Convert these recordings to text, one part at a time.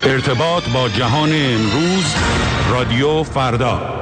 ارتباط با جهان امروز، رادیو فردا.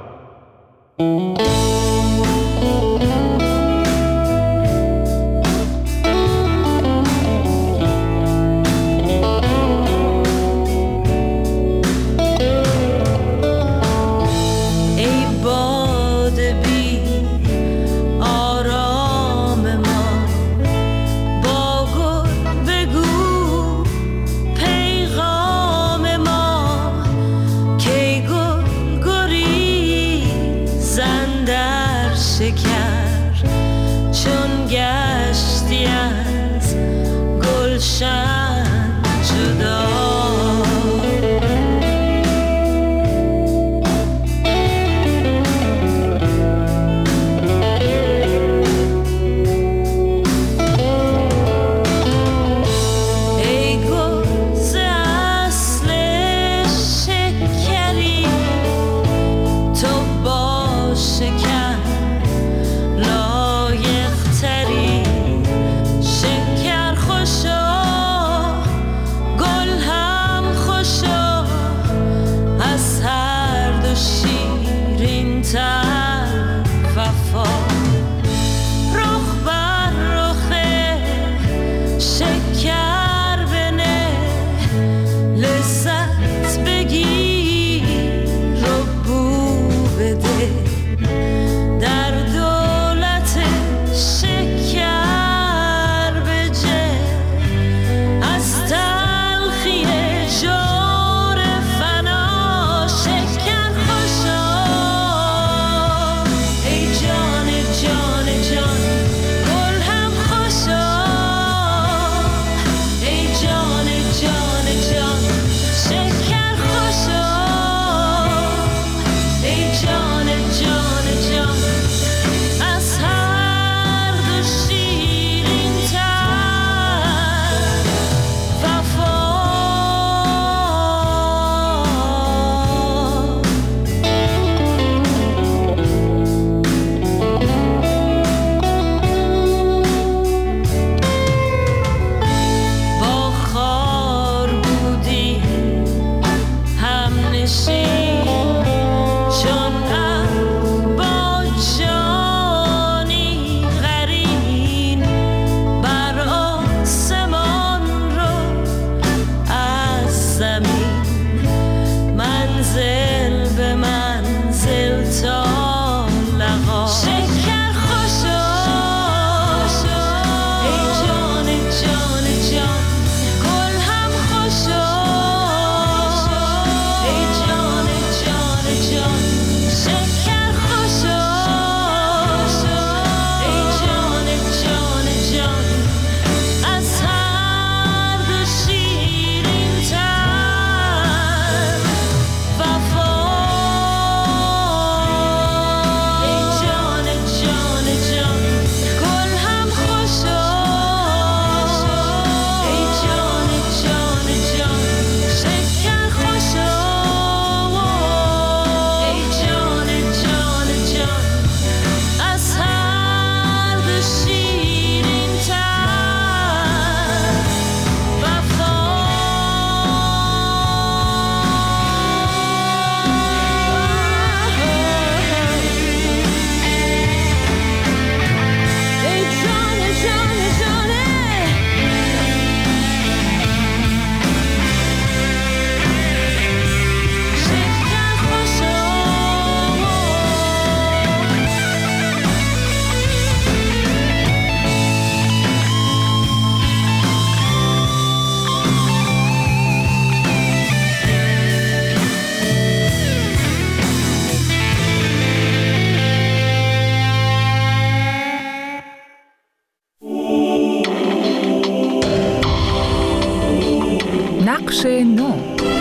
نقش نو.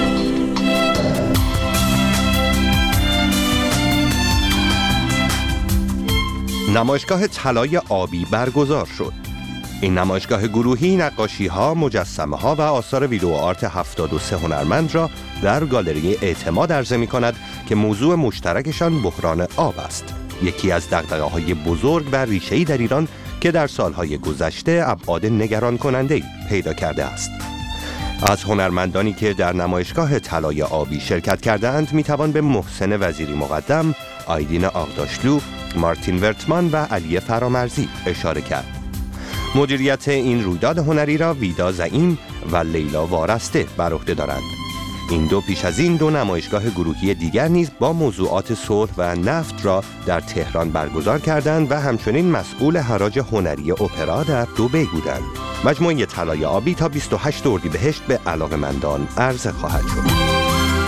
نمایشگاه طلای آبی برگزار شد. این نمایشگاه گروهی نقاشی‌ها، مجسمه‌ها و آثار ویدئو آرت 73 هنرمند را در گالری اعتماد عرضه می‌کند که موضوع مشترکشان بحران آب است. یکی از دغدغه‌های بزرگ و ریشه‌ای در ایران که در سالهای گذشته ابعاد نگران کننده‌ای پیدا کرده است. از هنرمندانی که در نمایشگاه طلای آبی شرکت کردند میتوان به محسن وزیری مقدم، آیدین آغداشلو، مارتین ورتمان و علی فرامرزی اشاره کرد. مدیریت این رویداد هنری را ویدا زعیم و لیلا وارسته بر عهده دارند. این دو پیش از این دو نمایشگاه گروهی دیگر نیز با موضوعات صلح و نفت را در تهران برگزار کردند و همچنین مسئول حراج هنری اپرا در دبی بودند. مجموعه طلای آبی تا 28 اردیبهشت به علاقه‌مندان عرضه خواهد شد.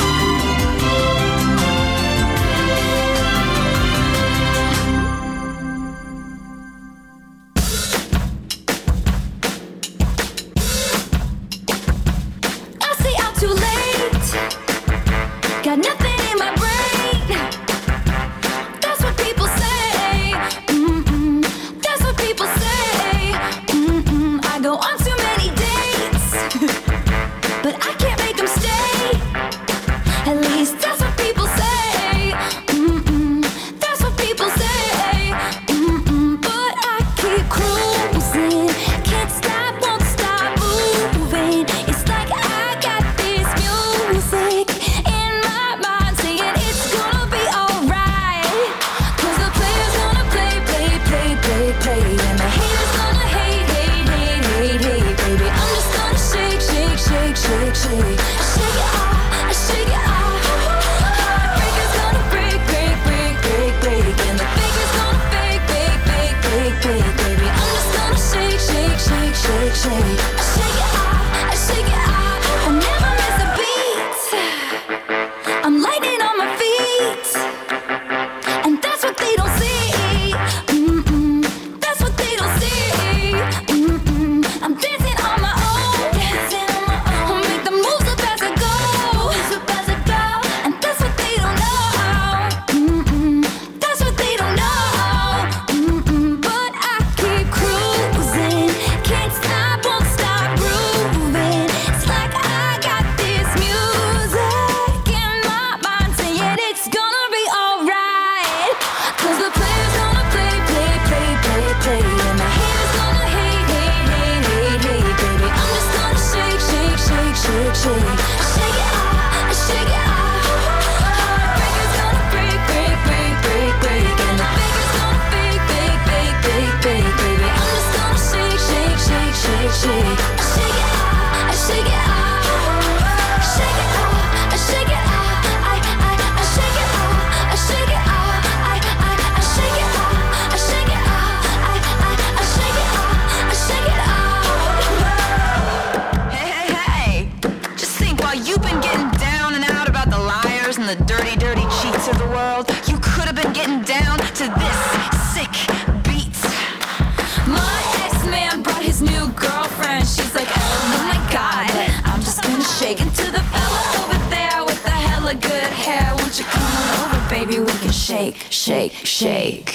Shake, shake.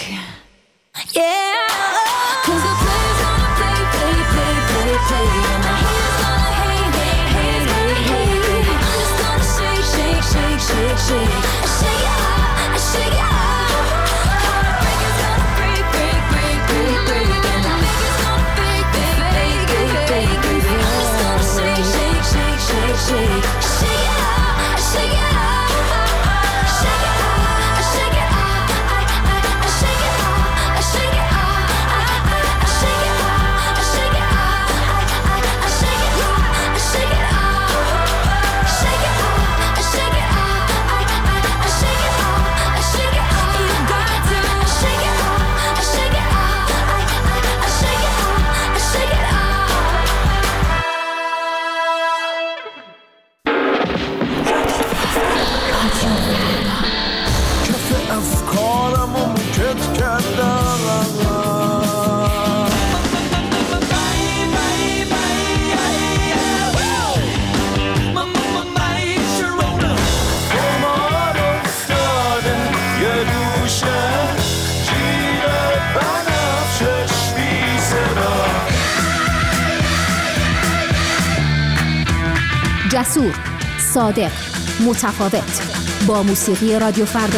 Yeah. 'Cause the players gonna play, play, play, play, play. And the haters gonna hate, hate, hate, hate, hate. I'm just gonna shake, shake, shake, shake, shake. I shake it out, I shake it out. Heartbreakers gonna break, break, break, break, break. And the makers gonna fake, fake, fake, fake, fake, fake. I'm just gonna shake, shake, shake, shake, shake. I shake it out, I shake it out. جسور، صادق، متفاوت، با موسیقی رادیو فردا.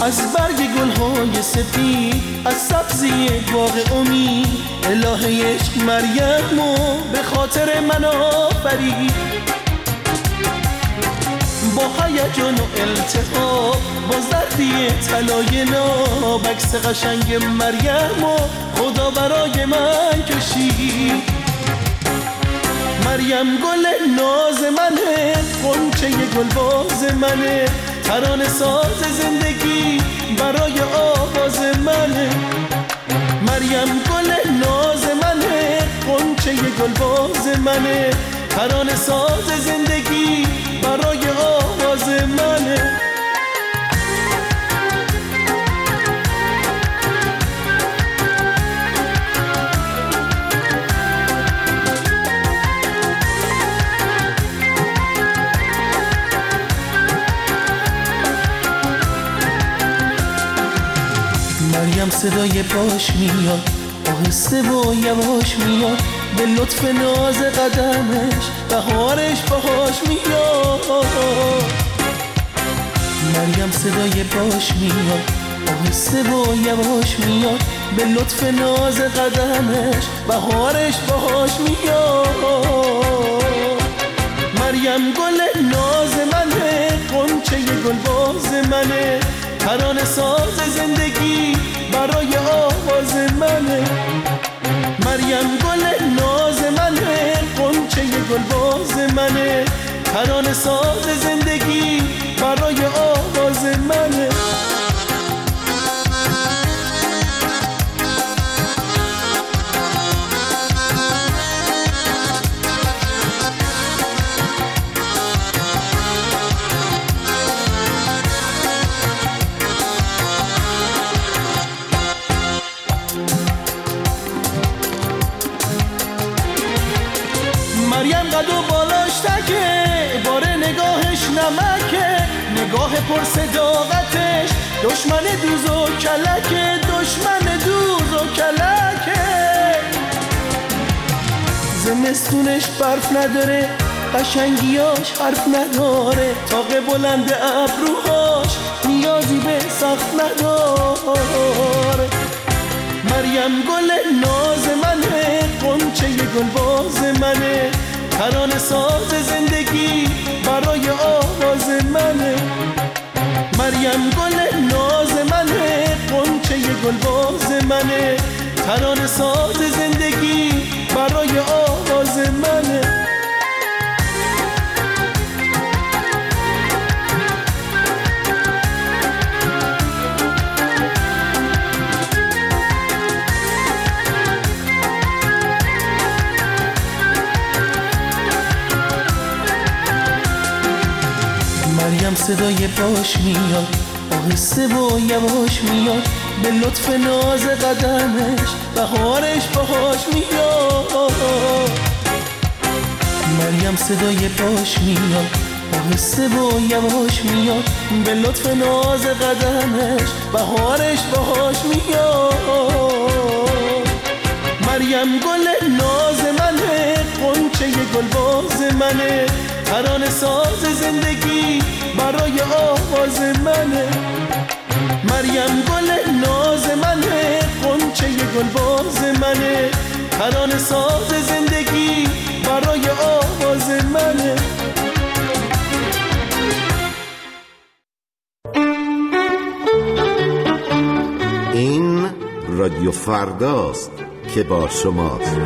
از برگ گلهای سفید، از سبزی باغ امید. الهه عشق مریمو به خاطر من آفرید. با هیجان و التهاب، با زردی طلای ناب، عکس قشنگ مریمو خدا برای من کشید. مریم گل ناز منه، غنچه گلباز منه، ترانه ساز زندگی برای آواز منه. مریم گل ناز منه، غنچه گلباز منه، ترانه ساز زندگی برای آواز منه. مریم صدای پاش میاد، آهسته و یواش میاد، به لطف ناز قدمش بهارش باهاش میاد. مریم صدای پاش میاد، آهسته و یواش میاد، به لطف ناز قدمش بهارش باهاش میاد. مریم گل ناز منه، غنچه گلباز منه، ترانه ساز زندگی برای آواز منه. مریم گل ناز منه، غنچه گلباز منه، ترانه ساز زندگی برای آواز منه. مریم قد و بالاش تکه، بار نگاهش نمکه، نگاه پر صداقتش دشمن دوز و کلکه، دشمن دوز و کلکه. زمستونش برف نداره، قشنگیاش حرف نداره، طاق بلند ابروهاش نیازی به سخت نداره. مریم گل ناز منه، غنچه گلباز منه، ترانه ساز زندگی برای آواز منه. مریم گل ناز منه، غنچه گلباز منه، ترانه ساز زندگی برای آواز منه. مریم صدای پاش میاد، آهسته و یواش میاد، به لطف ناز قدمش بهارش باهاش میاد. مریم صدای پاش میاد، آهسته و یواش میاد، به لطف ناز قدمش بهارش باهاش میاد. مریم گل ناز منه، غنچه گلباز منه، ترانه ساز زندگی برای آواز منه. مریم گل ناز منه، غنچه گلباز منه، ترانه ساز زندگی برای آواز منه. این رادیو فرداست که با شماست.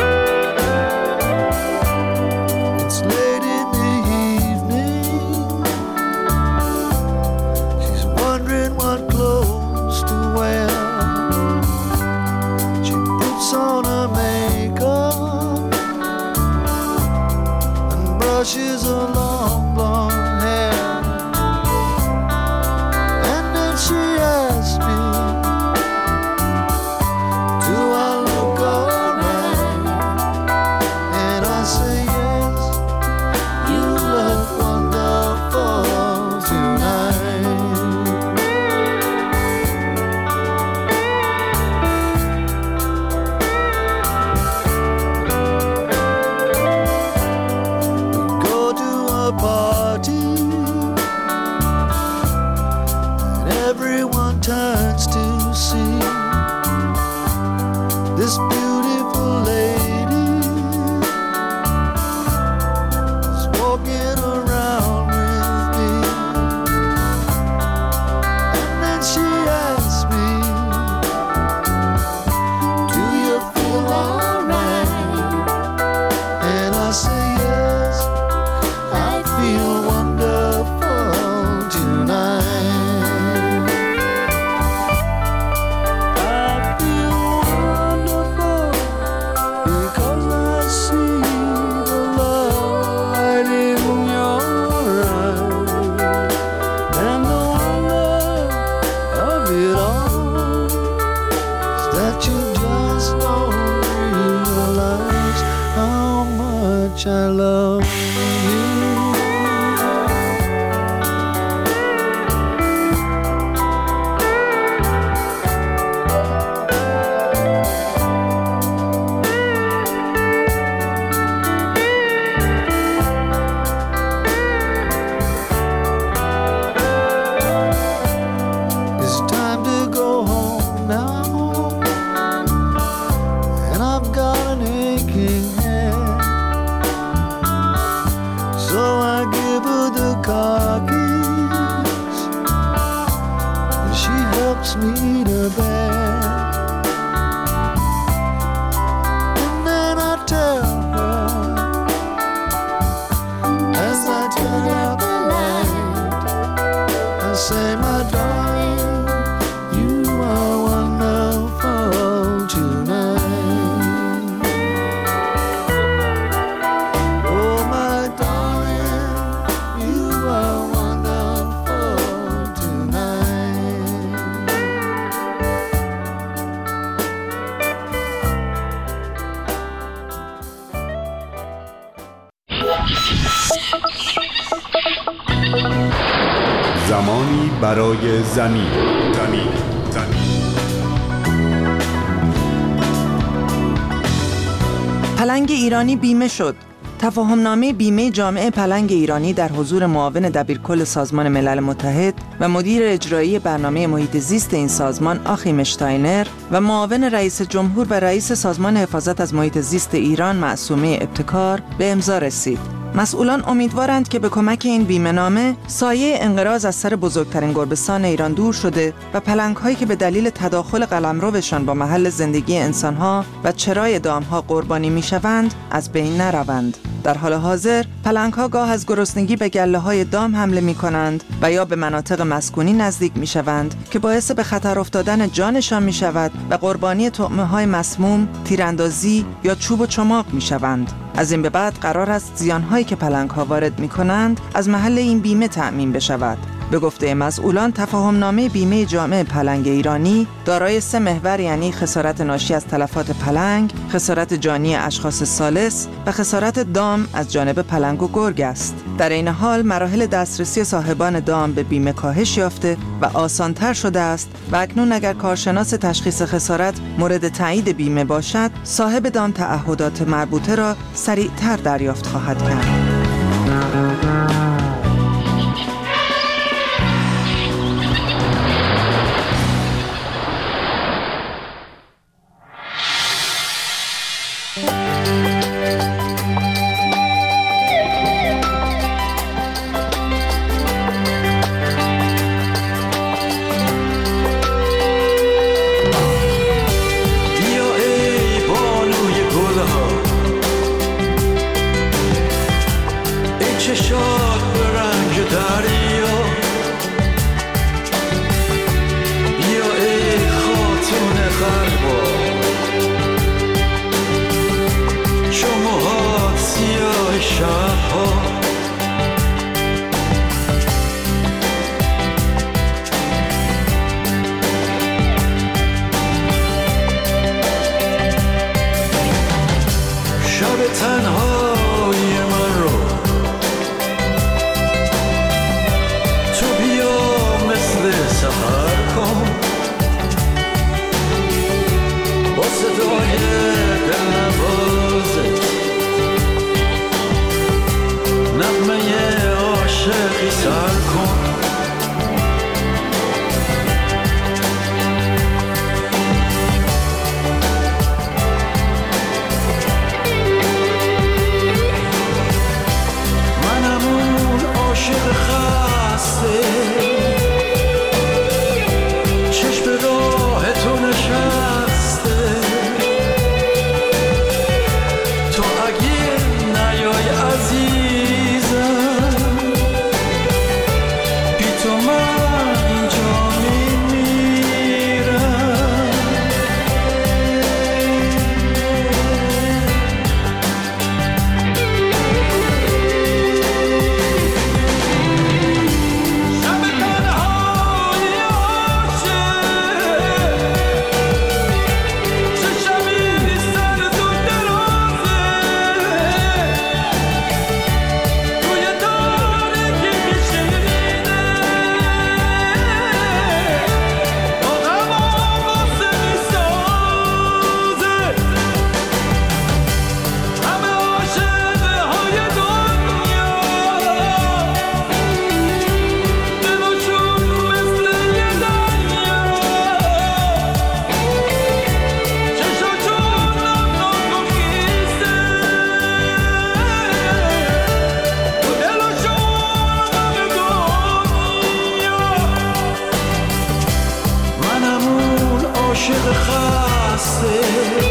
It's late in the evening. turns to see this beautiful lady is walking around with me. And then she asks me, do you feel alright? And I say yes, I feel wonderful tonight. I feel wonderful because I see the light in your eyes, and the wonder of it all is that you just don't realize how much I love you. It's time to go home now, and I've got an aching head. So I give her the car keys, and she helps me to bed. And then I tell her, as I turn out the light, I say, my darling, you are wonderful tonight. Oh, my darling, you are wonderful tonight. زمانی برای زمین. پلنگ ایرانی بیمه شد. تفاهمنامه بیمه جامعه پلنگ ایرانی در حضور معاون دبیرکل سازمان ملل متحد و مدیر اجرایی برنامه محیط زیست این سازمان آخیم اشتاینر و معاون رئیس جمهور و رئیس سازمان حفاظت از محیط زیست ایران معصومه ابتکار به امضا رسید. مسئولان امیدوارند که به کمک این بیمه‌نامه سایه انقراض از سر بزرگترین گربه‌سان ایران دور شده و پلنگ‌هایی که به دلیل تداخل قلمروشان با محل زندگی انسان‌ها و چرای دام‌ها قربانی می‌شوند از بین نروند. در حال حاضر پلنگ‌ها گاه از گرسنگی به گله‌های دام حمله می‌کنند و یا به مناطق مسکونی نزدیک می‌شوند که باعث به خطر افتادن جانشان می‌شود و قربانی طعمه‌های مسموم، تیراندازی یا چوب و چماق می‌شوند. از این به بعد قرار است زیان‌هایی که پلنگ‌ها وارد می‌کنند از محل این بیمه تأمین بشود. به گفته مسئولان تفاهمنامه بیمه جامعه پلنگ ایرانی دارای 3 محور یعنی خسارت ناشی از تلفات پلنگ، خسارت جانی اشخاص ثالث و خسارت دام از جانب پلنگ و گرگ است. در این حال مراحل دسترسی صاحبان دام به بیمه کاهش یافته و آسان‌تر شده است و اکنون اگر کارشناس تشخیص خسارت مورد تایید بیمه باشد، صاحب دام تعهدات مربوطه را سریعتر دریافت خواهد کرد. عاشق خسته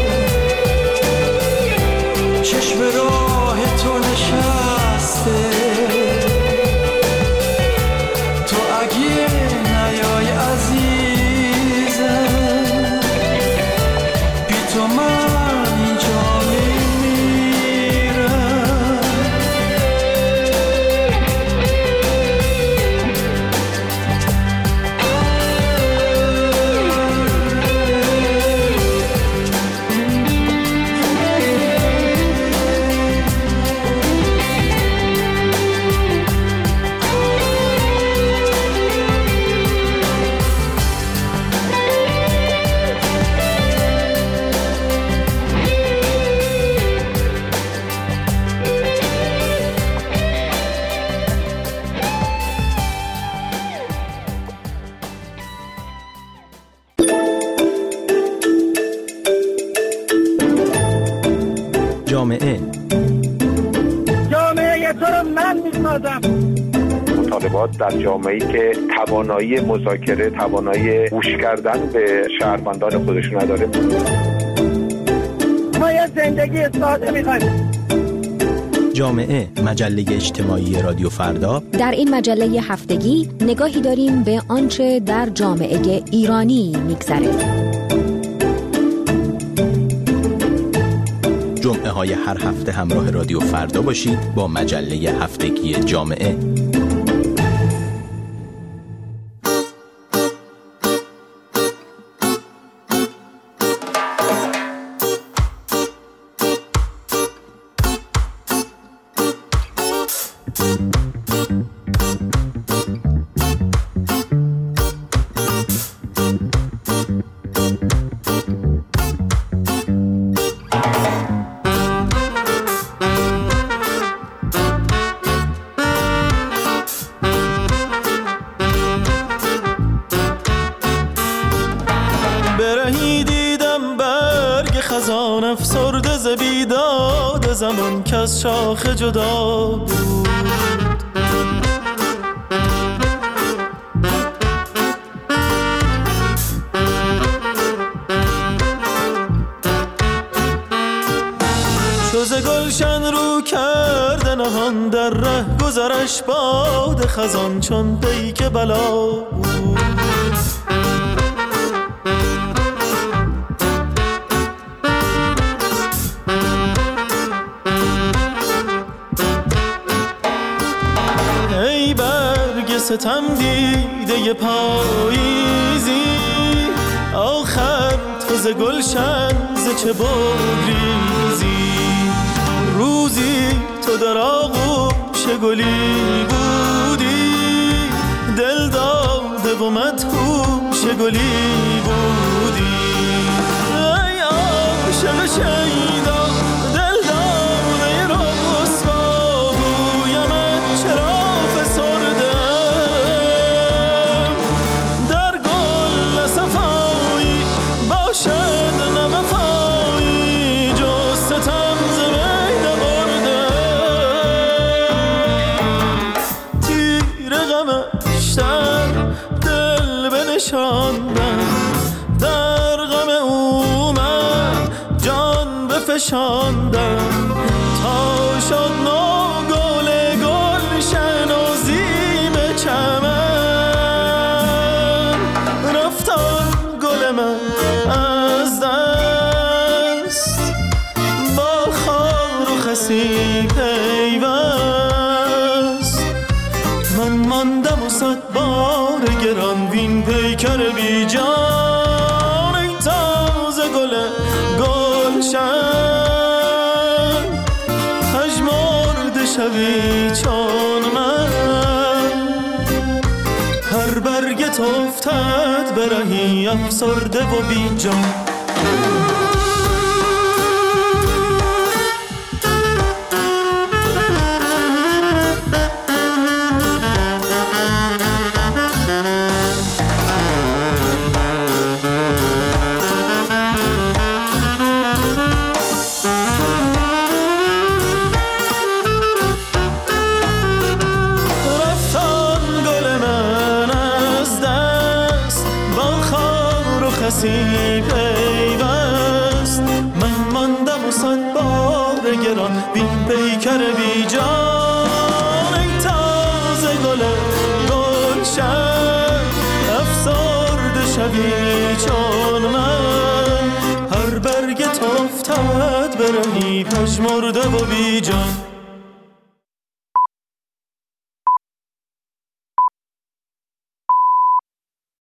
چشم راه تو نشسته تو اگه نیای عزیزم بی تو من اینجا میمیرم جامعه تو رو من می‌سازم. مطالبات در جامعه‌ای که توانایی مذاکره، توانایی گوش کردن به شهروندان خودش نداره. ما یه زندگی ساده می‌خوایم. جامعه، مجله اجتماعی رادیو فردا. در این مجله هفتگی نگاهی داریم به آنچه در جامعه ایرانی می‌گذره. جمعه های هر هفته همراه رادیو فردا باشید با مجله هفتگی جامعه. زمان که از شاخ جدا بود چوز گلشن رو کرده نهان در ره گذرش باد خزان چون پیک بلا بود ستم دیده پاییزی آخر تو ز گلشن ز چه بگریزی روزی تو در آغوش گلی بودی دل داده و مدهوش گلی بودی ای عاشق شیدا دل داده رسوا گویمت چرا در غم او من جان بفشاندم تا شد نو گل گلشن و زیب چمن رفتان گل من از دست با خار و خسی پیوست من ماندم و صد بار گران وین پیکر بی جان ای تازه گل گلشن پژمرده شوی چون من هر برگت افتد برهی افسرده و بی جان کسی پیوست، من ماندم و صد بار گران بین پیکر بی جان. ای تازه گل گلشن افسرده شوی چون من، هر برگ افتد برهی پژمرده و بی جان.